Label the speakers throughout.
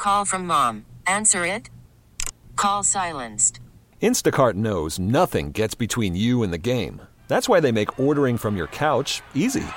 Speaker 1: Call from mom. Answer it. Call silenced.
Speaker 2: Instacart knows nothing gets between you and the game. That's why they make ordering from your couch easy.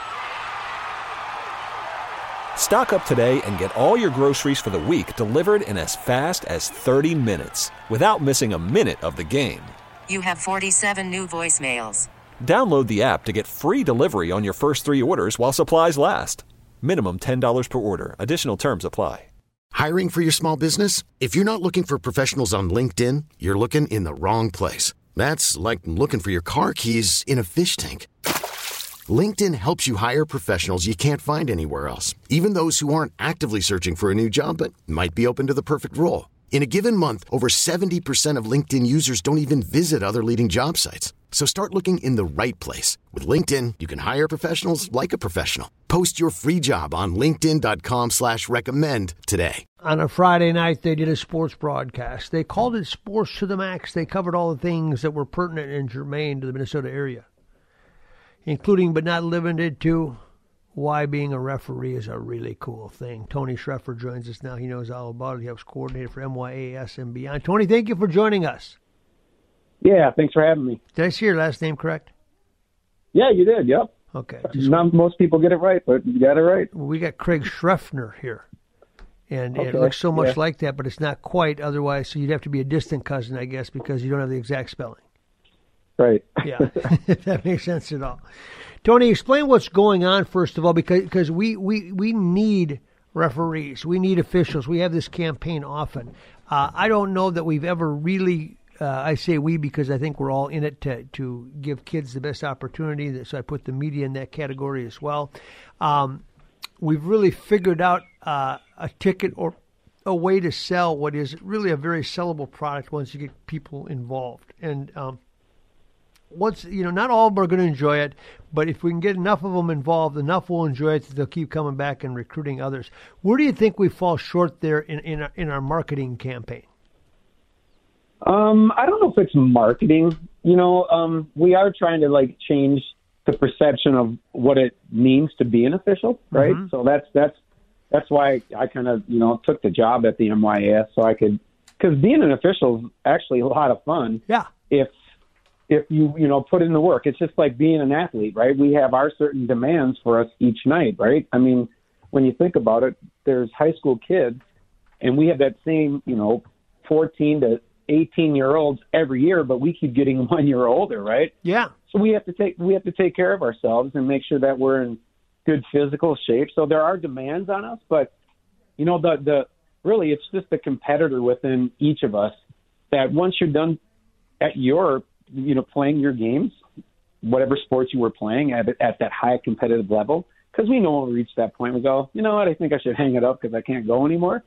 Speaker 2: Stock up today and get all your groceries for the week delivered in as fast as 30 minutes without missing a minute of the game.
Speaker 1: You have 47 new voicemails.
Speaker 2: Download the app to get free delivery on your first 3 orders while supplies last. Minimum $10 per order. Additional terms apply.
Speaker 3: Hiring for your small business? If you're not looking for professionals on LinkedIn, you're looking in the wrong place. That's like looking for your car keys in a fish tank. LinkedIn helps you hire professionals you can't find anywhere else, even those who aren't actively searching for a new job but might be open to the perfect role. In a given month, over 70% of LinkedIn users don't even visit other leading job sites. So start looking in the right place. With LinkedIn, you can hire professionals like a professional. Post your free job on linkedin.com/recommend today.
Speaker 4: On a Friday night, they did a sports broadcast. They called it Sports to the Max. They covered all the things that were pertinent and germane to the Minnesota area, including but not limited to why being a referee is a really cool thing. Tony Schreffer joins us now. He knows all about it. He helps coordinate for MYAS and beyond. Tony, thank you for joining us.
Speaker 5: Yeah, thanks for having me.
Speaker 4: Did I see your last name correct?
Speaker 5: Yeah, you did, yep.
Speaker 4: Okay.
Speaker 5: Not most people get it right, but you got it right.
Speaker 4: We got Craig Schreffner here. And it looks so much like that, but it's not quite otherwise. So you'd have to be a distant cousin, I guess, because you don't have the exact spelling.
Speaker 5: Right.
Speaker 4: Yeah, if that makes sense at all. Tony, explain what's going on, first of all, because we need referees. We need officials. We have this campaign often. I don't know that we've ever really, I say we because I think we're all in it to give kids the best opportunity. So I put the media in that category as well. We've really figured out a ticket or a way to sell what is really a very sellable product once you get people involved. And once, not all of them are going to enjoy it, but if we can get enough of them involved, enough will enjoy it that they'll keep coming back and recruiting others. Where do you think we fall short there in our marketing campaign?
Speaker 5: I don't know if it's marketing. We are trying to change the perception of what it means to be an official, right? Mm-hmm. So that's why I kind of took the job at the MYAS so I could, because being an official is actually a lot of fun.
Speaker 4: Yeah.
Speaker 5: If you put in the work. It's just like being an athlete, right? We have our certain demands for us each night, right? I mean, when you think about it, there's high school kids, and we have that same 14 to 18-year-olds every year, but we keep getting 1 year older, right?
Speaker 4: Yeah.
Speaker 5: So we have to take care of ourselves and make sure that we're in good physical shape. So there are demands on us, but the really it's just the competitor within each of us that once you're done at your playing your games, whatever sports you were playing at that high competitive level, because we know when we reach that point, we go, you know what, I think I should hang it up because I can't go anymore.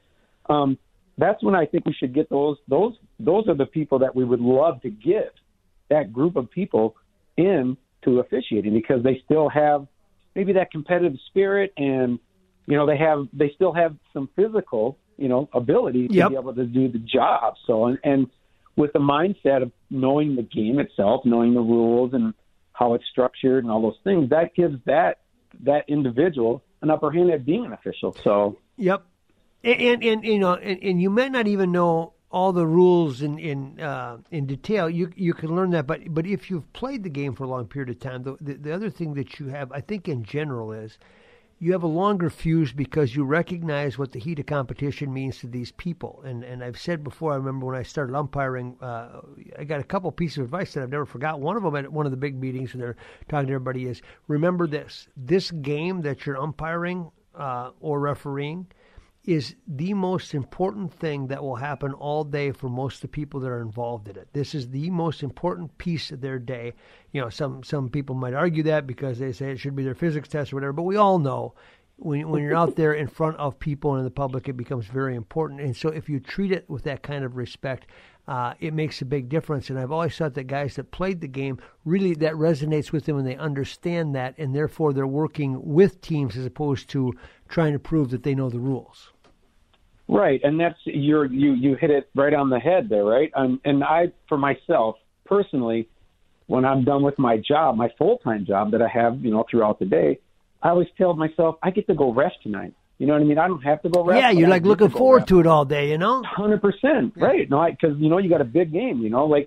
Speaker 5: That's when I think we should get those are the people that we would love to get that group of people in to officiating, because they still have maybe that competitive spirit, and they still have some physical ability to be able to do the job. So and with the mindset of knowing the game itself, knowing the rules and how it's structured and all those things, that gives that individual an upper hand at being an official. So
Speaker 4: yep. And you might not even know all the rules in detail. You can learn that, but if you've played the game for a long period of time, the other thing that you have, I think in general, is you have a longer fuse because you recognize what the heat of competition means to these people. And I've said before, I remember when I started umpiring, I got a couple pieces of advice that I've never forgot. One of them at one of the big meetings when they're talking to everybody is, remember this game that you're umpiring or refereeing is the most important thing that will happen all day for most of the people that are involved in it. This is the most important piece of their day. Some people might argue that because they say it should be their physics test or whatever, but we all know when you're out there in front of people and in the public, it becomes very important. And so if you treat it with that kind of respect, it makes a big difference. And I've always thought that guys that played the game, really that resonates with them and they understand that, and therefore they're working with teams as opposed to trying to prove that they know the rules.
Speaker 5: Right, and that's you hit it right on the head there, right? And I, for myself, personally, when I'm done with my job, my full-time job that I have, throughout the day, I always tell myself, I get to go rest tonight. You know what I mean? I don't have to go ref.
Speaker 4: Yeah, you're like looking forward to it all day, you know?
Speaker 5: 100%, right? No, because you got a big game. Like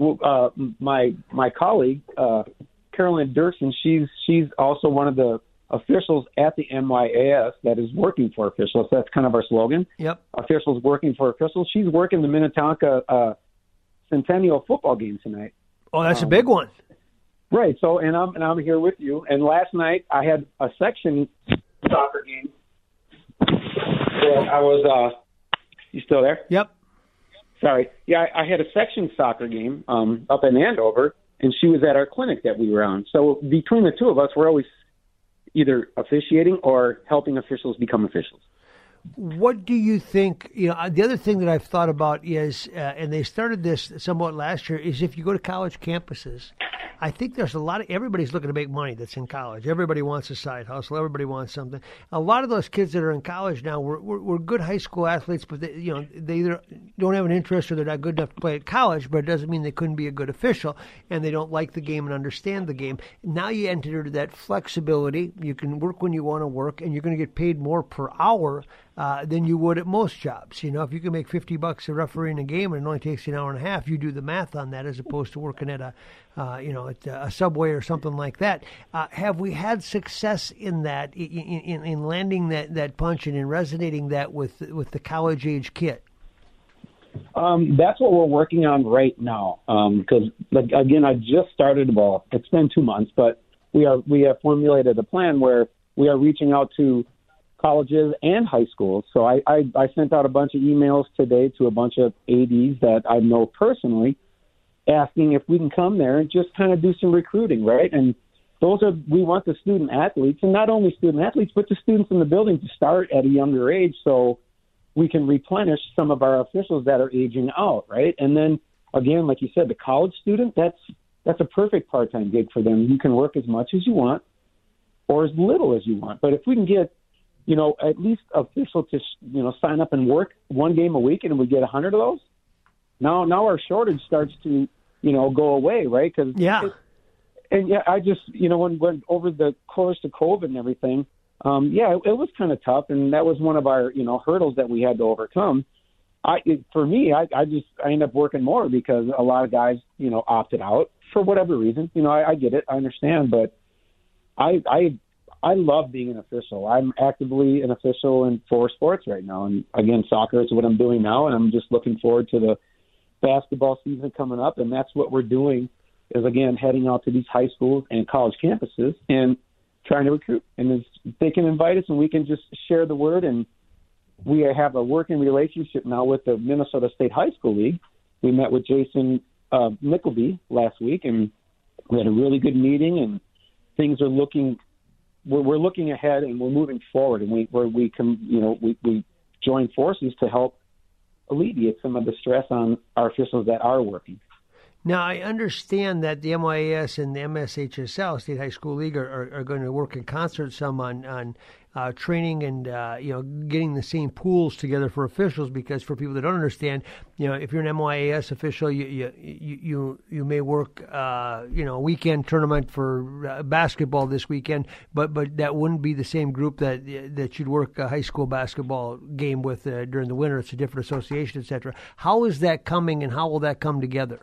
Speaker 5: my colleague Carolyn Dirksen, she's also one of the officials at the MYAS that is working for officials. That's kind of our slogan.
Speaker 4: Yep.
Speaker 5: Officials working for officials. She's working the Minnetonka Centennial football game tonight.
Speaker 4: Oh, that's a big one.
Speaker 5: Right. So, and I'm here with you. And last night I had a section soccer game. I was. You still there?
Speaker 4: Yep.
Speaker 5: Sorry. Yeah, I had a section soccer game up in Andover, and she was at our clinic that we were on. So between the two of us, we're always either officiating or helping officials become officials.
Speaker 4: What do you think? The other thing that I've thought about is, and they started this somewhat last year, is if you go to college campuses, I think there's everybody's looking to make money that's in college. Everybody wants a side hustle. Everybody wants something. A lot of those kids that are in college now were good high school athletes, but they either don't have an interest or they're not good enough to play at college, but it doesn't mean they couldn't be a good official, and they don't like the game and understand the game. Now you enter into that flexibility. You can work when you want to work, and you're going to get paid more per hour than you would at most jobs. If you can make $50 a refereeing a game and it only takes you an hour and a half, you do the math on that as opposed to working at a Subway or something like that. Have we had success in that, in landing that punch and in resonating that with the college age kid?
Speaker 5: That's what we're working on right now. Because again, I just started. Well, it's been 2 months, but we have formulated a plan where we are reaching out to colleges and high schools. So I sent out a bunch of emails today to a bunch of ADs that I know personally, asking if we can come there and just kind of do some recruiting, right? And we want the student athletes, and not only student athletes, but the students in the building to start at a younger age so we can replenish some of our officials that are aging out, right? And then, again, like you said, the college student, that's a perfect part-time gig for them. You can work as much as you want or as little as you want. But if we can get at least official to, sign up and work one game a week, and we get 100 of those. Now our shortage starts to, go away, right? Cause I just, when over the course of COVID and everything, it was kind of tough, and that was one of our, hurdles that we had to overcome. For me, I ended up working more because a lot of guys, opted out for whatever reason. I get it, I understand, but I love being an official. I'm actively an official in 4 sports right now. And again, soccer is what I'm doing now. And I'm just looking forward to the basketball season coming up. And that's what we're doing is, again, heading out to these high schools and college campuses and trying to recruit. And they can invite us and we can just share the word. And we have a working relationship now with the Minnesota State High School League. We met with Jason Mickleby last week, and we had a really good meeting, and things are looking – we're looking ahead and we're moving forward, and we join forces to help alleviate some of the stress on our officials that are working.
Speaker 4: Now, I understand that the MYAS and the MSHSL, State High School League, are going to work in concert some on training and getting the same pools together for officials. Because for people that don't understand, if you're an MYAS official, you may work a weekend tournament for basketball this weekend, but that wouldn't be the same group that you'd work a high school basketball game with during the winter. It's a different association, etc. How is that coming, and how will that come together?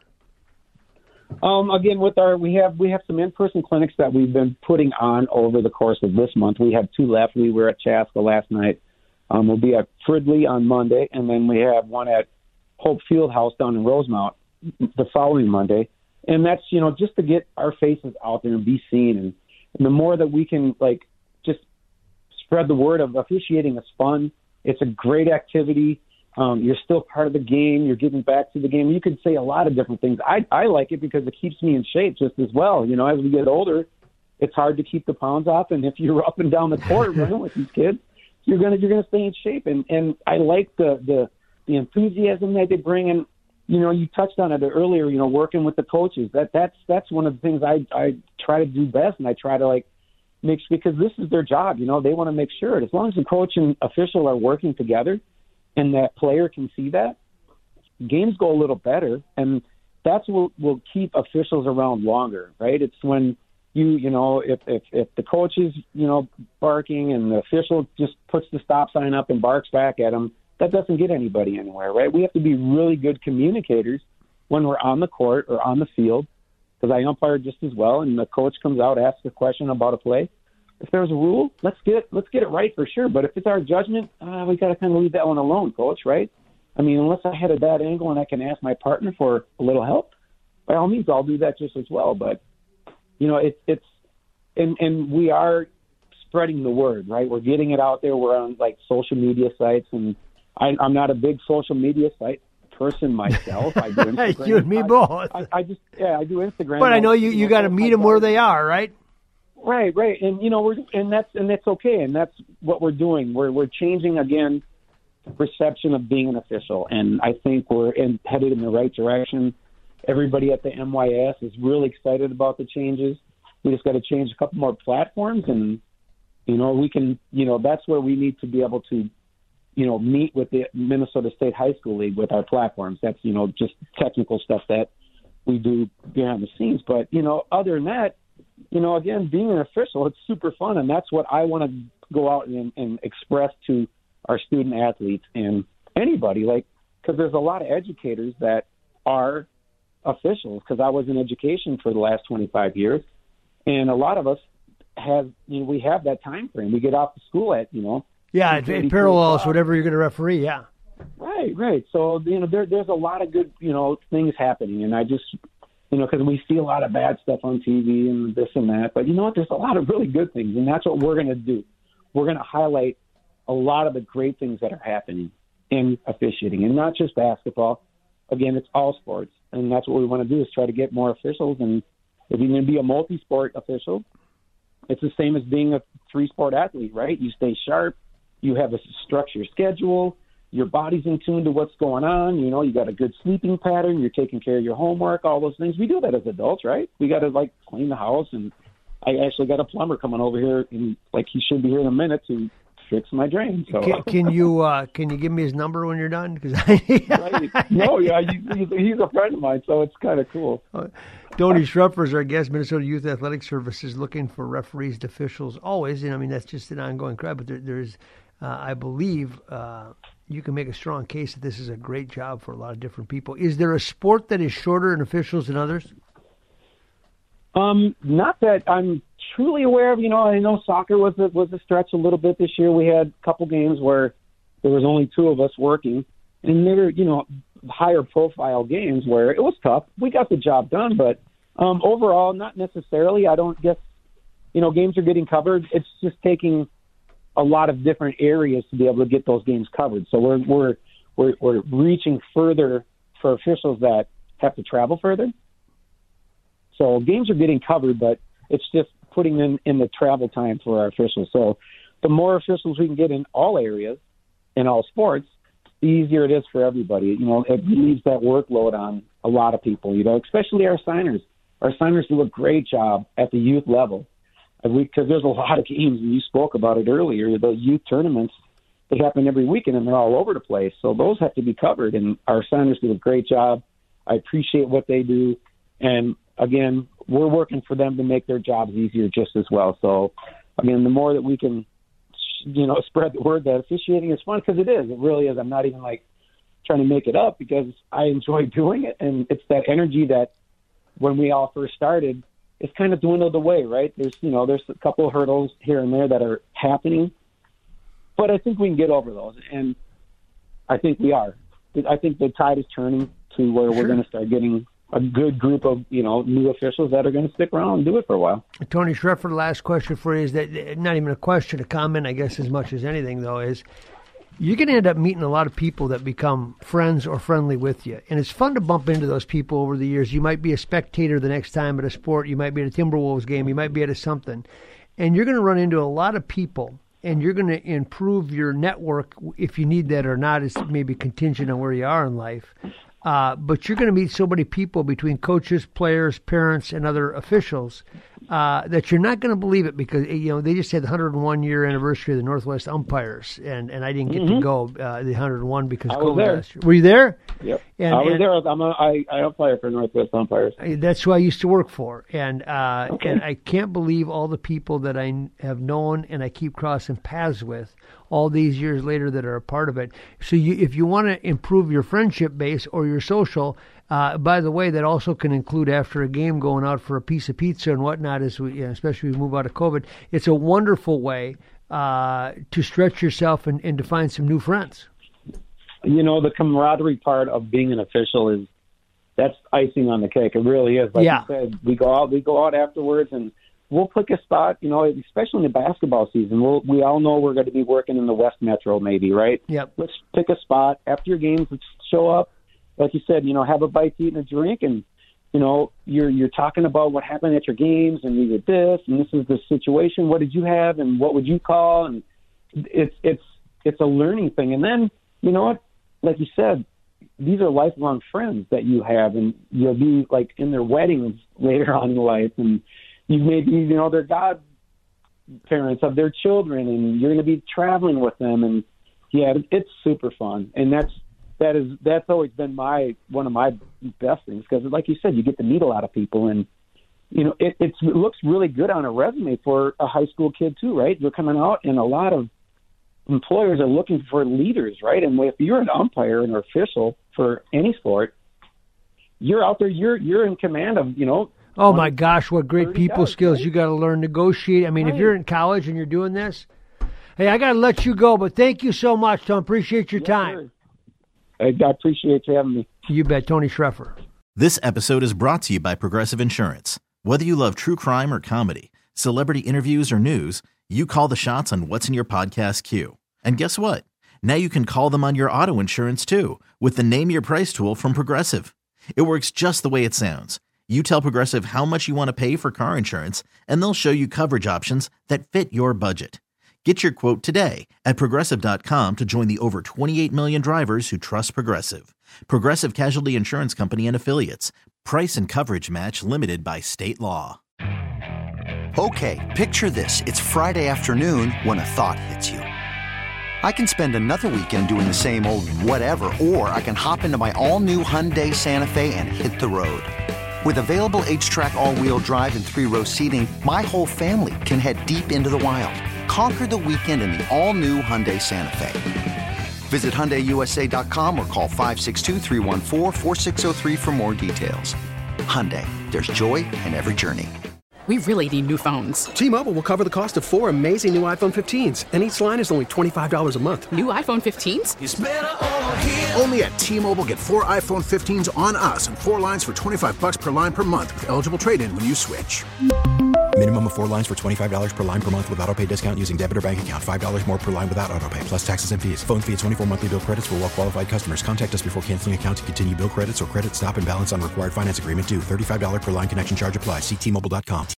Speaker 5: Again, we have some in-person clinics that we've been putting on over the course of this month. We have 2 left. We were at Chaska last night. We'll be at Fridley on Monday, and then we have one at Hope Fieldhouse down in Rosemount the following Monday. And that's just to get our faces out there and be seen. And the more that we can just spread the word of officiating is fun. It's a great activity. You're still part of the game. You're getting back to the game. You could say a lot of different things. I like it because it keeps me in shape just as well. As we get older, it's hard to keep the pounds off. And if you're up and down the court running with these kids, you're gonna stay in shape. And I like the enthusiasm that they bring. And you touched on it earlier. Working with the coaches. That's one of the things I try to do best, and I try to make sure, because this is their job. They want to make sure as long as the coach and official are working together, and that player can see that, games go a little better, and that's what will keep officials around longer, right? It's when you know, if the coach is, you know, barking and the official just puts the stop sign up and barks back at him, that doesn't get anybody anywhere, right? We have to be really good communicators when we're on the court or on the field, because I umpire just as well, and the coach comes out, asks a question about a play. If there's a rule, let's get it right for sure. But if it's our judgment, we got to kind of leave that one alone, coach, right? I mean, unless I had a bad angle and I can ask my partner for a little help, by all means, I'll do that just as well. But, you know, and we are spreading the word, right? We're getting it out there. We're on, like, social media sites, and I'm not a big social media site person myself. I do Instagram.
Speaker 4: You and me both.
Speaker 5: I do Instagram.
Speaker 4: But I know you got to meet them where they are, right?
Speaker 5: Right, and you know that's okay, and that's what we're doing. We're changing again the perception of being an official, and I think we're headed in the right direction. Everybody at the MYS is really excited about the changes. We just got to change a couple more platforms, and you know we can. You know that's where we need to be able to, you know, meet with the Minnesota State High School League with our platforms. That's, you know, just technical stuff that we do behind the scenes. But you know, other than that. You know, again, being an official, it's super fun, and that's what I want to go out and express to our student athletes and anybody, like, because there's a lot of educators that are officials, because I was in education for the last 25 years, and a lot of us have, you know, we have that time frame. We get off of school at, you know.
Speaker 4: Yeah, it parallels whatever you're going to referee, yeah.
Speaker 5: Right. So, you know, there's a lot of good, you know, things happening, and I just – you know, because we see a lot of bad stuff on TV and this and that. But you know what? There's a lot of really good things, and that's what we're going to do. We're going to highlight a lot of the great things that are happening in officiating, and not just basketball. Again, it's all sports, and that's what we want to do is try to get more officials. And if you're going to be a multi-sport official, it's the same as being a three-sport athlete, right? You stay sharp. You have a structured schedule. Your body's in tune to what's going on. You know, you got a good sleeping pattern. You're taking care of your homework, all those things. We do that as adults, right? We got to, like, clean the house. And I actually got a plumber coming over here, and, like, he should be here in a minute to fix my drain. So
Speaker 4: can you give me his number when you're done?
Speaker 5: Right. No, yeah, he's a friend of mine, so it's kind of cool.
Speaker 4: Tony Schrupfer is our guest. Minnesota Youth Athletic Services looking for referees and officials always. And I mean, that's just an ongoing crowd. But there's, I believe, you can make a strong case that this is a great job for a lot of different people. Is there a sport that is shorter in officials than others?
Speaker 5: Not that I'm truly aware of. You know, I know soccer was a stretch a little bit this year. We had a couple games where there was only two of us working, and they were, you know, higher profile games where it was tough. We got the job done, but overall, not necessarily. I don't guess, you know, games are getting covered. It's just taking a lot of different areas to be able to get those games covered. So we're reaching further for officials that have to travel further. So games are getting covered, but it's just putting them in the travel time for our officials. So the more officials we can get in all areas, in all sports, the easier it is for everybody. You know, it relieves that workload on a lot of people, you know, especially our signers. Our signers do a great job at the youth level. Because there's a lot of games, and you spoke about it earlier, the youth tournaments, they happen every weekend, and they're all over the place. So those have to be covered, and our signers do a great job. I appreciate what they do. And, again, we're working for them to make their jobs easier just as well. So, again, the more that we can, you know, spread the word that officiating is fun, because it is. It really is. I'm not even, like, trying to make it up, because I enjoy doing it, and it's that energy that when we all first started, it's kind of dwindled away, right? There's a couple of hurdles here and there that are happening, but I think we can get over those, and I think we are. I think the tide is turning to where we're going to start getting a good group of, you know, new officials that are going to stick around and do it for a while.
Speaker 4: Tony Schrupfer, the last question for you is that, not even a question, a comment, I guess, as much as anything, though, is you're going to end up meeting a lot of people that become friends or friendly with you. And it's fun to bump into those people over the years. You might be a spectator the next time at a sport. You might be at a Timberwolves game. You might be at a something. And you're going to run into a lot of people, and you're going to improve your network, if you need that or not. It's maybe contingent on where you are in life. But you're going to meet so many people between coaches, players, parents, and other officials that you're not going to believe it, because they just had the 101-year anniversary of the Northwest Umpires, and I didn't get to go the 101 because of COVID last year. Were you there?
Speaker 5: Yep, I was there. I umpire for Northwest Umpires.
Speaker 4: That's who I used to work for, and I can't believe all the people that I have known and I keep crossing paths with all these years later that are a part of it. So if you want to improve your friendship base or your social, by the way, that also can include after a game going out for a piece of pizza and whatnot, especially as we move out of COVID. It's a wonderful way to stretch yourself and to find some new friends.
Speaker 5: The camaraderie part of being an official that's icing on the cake. It really is. Like you said, we go out afterwards and we'll pick a spot, especially in the basketball season. We all know we're going to be working in the West Metro maybe, right?
Speaker 4: Yep. Let's
Speaker 5: pick a spot. After your games, let's show up. Like you said, have a bite to eat and a drink, and, you're talking about what happened at your games, and we did this, and this is the situation. What did you have, and what would you call? And it's a learning thing. And then, you know what? Like you said, these are lifelong friends that you have, and you'll be, like, in their weddings later on in life, and you may be, they're godparents of their children, and you're going to be traveling with them. And, yeah, it's super fun. And that's always been one of my best things, because, like you said, you get to meet a lot of people. And, it looks really good on a resume for a high school kid, too, right? You're coming out, and a lot of employers are looking for leaders, right? And if you're an umpire and an official for any sport, you're out there, you're in command of,
Speaker 4: Oh, my gosh, what great people
Speaker 5: guys,
Speaker 4: skills.
Speaker 5: right?
Speaker 4: You got to learn negotiate. I mean, if you're in college and you're doing this, hey, I got to let you go, but thank you so much, Tom. Appreciate your time.
Speaker 5: Sir. I appreciate you having me.
Speaker 4: You bet. Tony Schreffer.
Speaker 6: This episode is brought to you by Progressive Insurance. Whether you love true crime or comedy, celebrity interviews or news, you call the shots on what's in your podcast queue. And guess what? Now you can call them on your auto insurance, too, with the Name Your Price tool from Progressive. It works just the way it sounds. You tell Progressive how much you want to pay for car insurance, and they'll show you coverage options that fit your budget. Get your quote today at Progressive.com to join the over 28 million drivers who trust Progressive. Progressive Casualty Insurance Company and Affiliates. Price and coverage match limited by state law.
Speaker 7: Okay, picture this. It's Friday afternoon when a thought hits you. I can spend another weekend doing the same old whatever, or I can hop into my all-new Hyundai Santa Fe and hit the road. With available H-Track all-wheel drive and 3-row seating, my whole family can head deep into the wild. Conquer the weekend in the all-new Hyundai Santa Fe. Visit HyundaiUSA.com or call 562-314-4603 for more details. Hyundai, there's joy in every journey.
Speaker 8: We really need new phones.
Speaker 9: T-Mobile will cover the cost of 4 amazing new iPhone 15s, and each line is only $25 a month.
Speaker 8: New iPhone 15s?
Speaker 10: It's better over here. Only at T-Mobile, get 4 iPhone 15s on us and 4 lines for $25 per line per month with eligible trade-in when you switch.
Speaker 11: Minimum of 4 lines for $25 per line per month with autopay discount using debit or bank account. $5 more per line without autopay, plus taxes and fees. Phone fee at 24 monthly bill credits for well-qualified customers. Contact us before canceling account to continue bill credits or credit stop and balance on required finance agreement due. $35 per line connection charge applies. See T-Mobile.com.